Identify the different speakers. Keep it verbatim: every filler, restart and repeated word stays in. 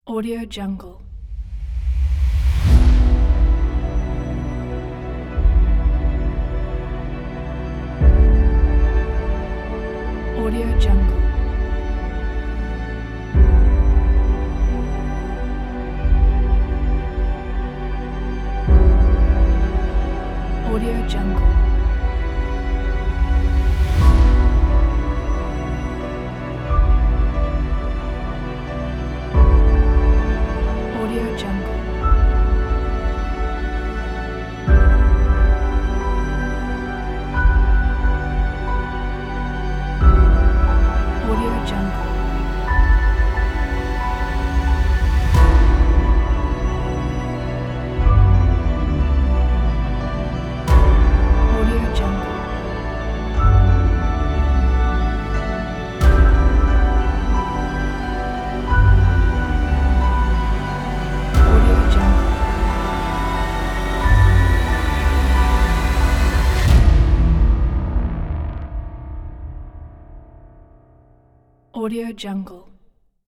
Speaker 1: Audio Jungle. Audio Jungle. Audio Jungle. Audio Jungle. Audio Jungle. Audio Jungle. Audio Jungle. Audio Jungle.